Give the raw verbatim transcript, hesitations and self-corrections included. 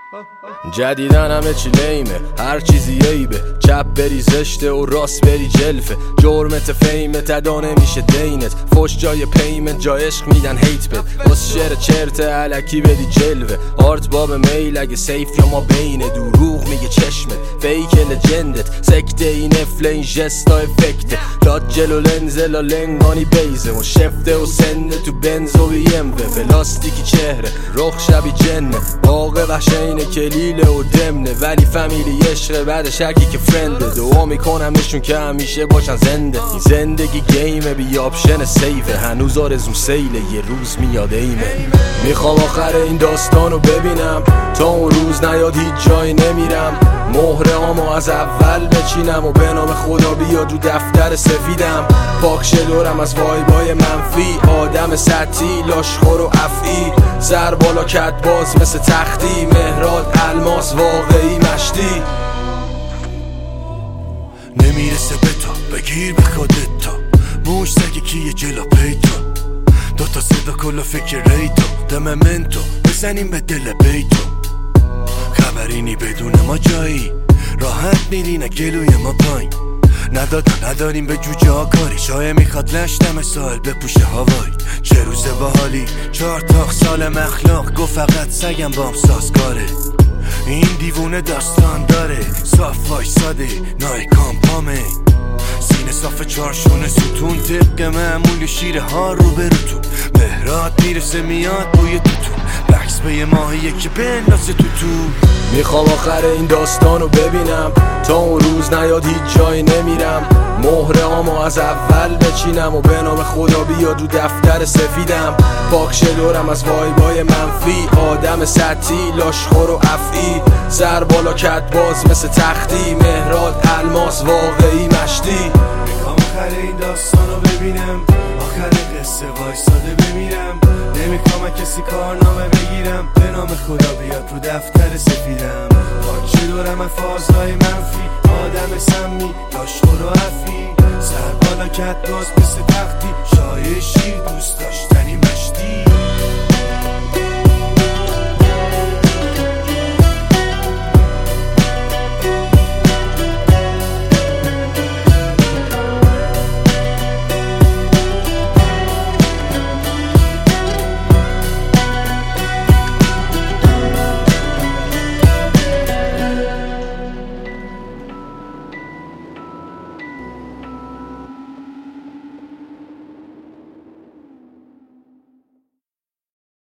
جدیدن همه چی لیمه، هر چیزی عیبه، چپ بری زشته و راست بری جلفه، جرمت فیمت ادا نمیشه دینت، فوش جای پیمنت جا عشق میدن هیت بد، بس شعر چرت علکی بدی جلوه، آرت باب میل اگه سیف یا ما بینه، دروغ میگه چشمت فیک لجندت، سکته این افل این جستا افکته، داد جلو لنزلا لنگانی بیزه و شفته و سنده تو بنز و بیموه، پلاستیکی چهره رخ شبی جنه، باقه وحشینه کلیله و دمنه، ولی فامیلی عشقه بعد شکی که فرنده، دعا میکنمشون که همیشه باشن زنده، این زندگی گیمه بی آپشن سیفه، هنوز آرزوم سیله یه روز میاد ایمه، میخوام آخر این داستانو ببینم تا اون روز نیاد هیچ جایی نمیرم، مهره هامو از اول بچینم و به نام خدا بیاد رو دفتر سفیدم، پاک دورم از وایبای منفی، آدم سطحی لاشخور و افعی، سر بالا کت باز مثل تختی، مهراد الماس واقعی مشتی، نمیرسه به تا بگیر به خودتا، موش سگه کیه جلا پیتا، دوتا صدا کلا فکر ریتا، دممنتو بزنیم به دل بیتو، خبرینی بدون ما جایی، راحت میرینه گلوی ما پایین، ندادن نداریم به جوجه ها کاری، شایه میخواد لشتم ساحل بپوشه هوایی، چه روز باحالی چهار تاخ سال مخلاق، گو فقط سگم بام سازگاره، این دیوونه داستان داره، صاف وای ساده نای کامپامه، سینه صاف چارشونه ستون، طبق معمول شیره ها رو بروتون، مهرات میرسه میاد بوی توتون، بکس به یه ماهیه که بندازه تو تو، میخوام آخر این داستانو ببینم تا اون روز نیاد هیچ جایی نمیرم، مهره هامو از اول بچینم و به نام خدا بیاد رو دفتر سفیدم، پاک دورم از وایبای منفی، آدم سطحی لاشخور و افعی، سر بالا کت باز مثل تختی، مهراد الماس واقعی مشتی، میخوام آخر این داستانو ببینم، آخر قصه وایساده بمیرم، نمیخوام کسی کارنامه بگیرم، به نام خدا بیاد رو دفتر سفیدم، پاک دورم از فازهای منفی، آدم سمی لاشخور و افعی، سر بالا کت باز مثل تختی، شایع شیر دوست داشتنی مشتی.